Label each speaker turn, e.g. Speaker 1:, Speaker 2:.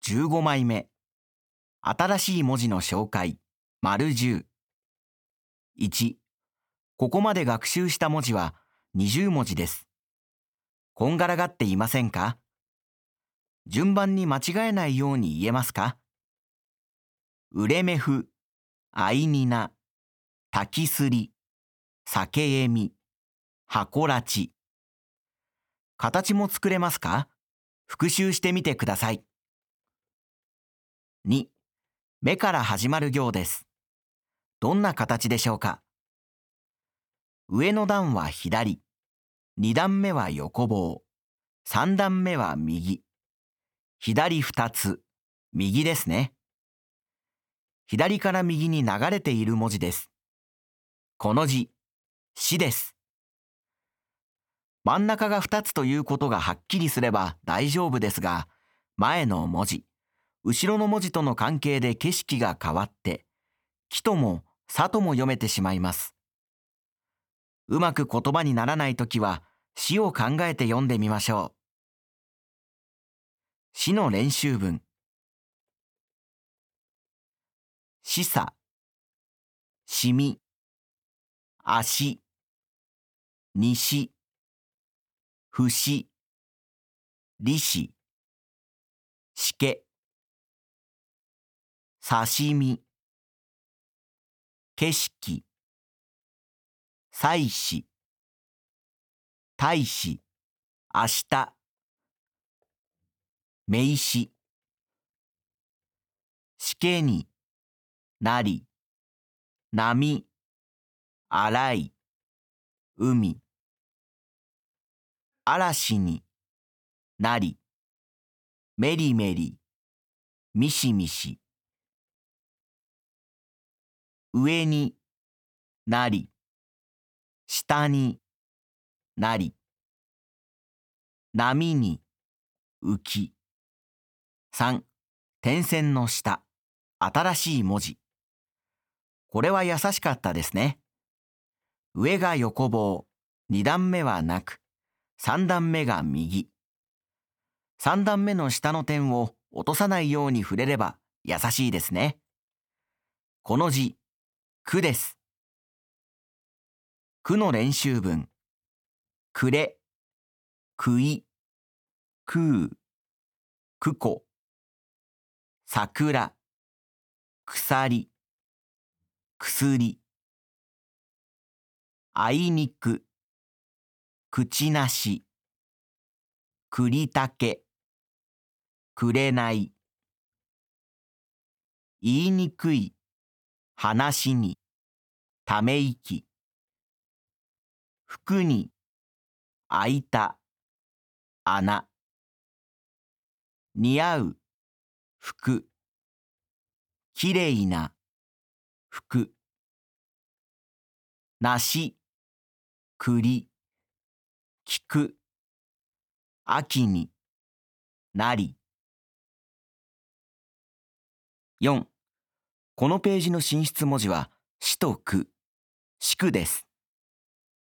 Speaker 1: 15枚目。新しい文字の紹介。丸10。1、ここまで学習した文字は20文字です。こんがらがっていませんか？順番に間違えないように言えますか？うれめふ、あいにな、たきすり、さけえみ、はこらち。形も作れますか？復習してみてください。2、目から始まる行です。どんな形でしょうか？上の段は左、2段目は横棒、3段目は右。左2つ、右ですね。左から右に流れている文字です。この字、しです。真ん中が2つということがはっきりすれば大丈夫ですが、前の文字、後ろの文字との関係で景色が変わって、きともさとも読めてしまいます。うまく言葉にならないときは、しを考えて読んでみましょう。しの練習文。しさ、しみ、あし、にし、ふし、りし、しけ、さしみ、景色、さいし、たいし、あした、めいし、しけになり、なみ、あらい、海、嵐になり、めりめり、みしみし、上になり、下になり、波に浮き。3、点線の下、新しい文字。これは優しかったですね。上が横棒、2段目はなく、3段目が右。3段目の下の点を落とさないように触れれば優しいですね。この字、くです。くの練習文。くれ、くい、くう、くこ、さくら、くさり、くすり、あいにく、くちなし、くりたけ、くれない、言いにくい、話に、ため息、服に、開いた、穴、似合う、服、きれいな、服、梨、栗、聞く、秋になり。4、このページの進出文字はしとく、しくです。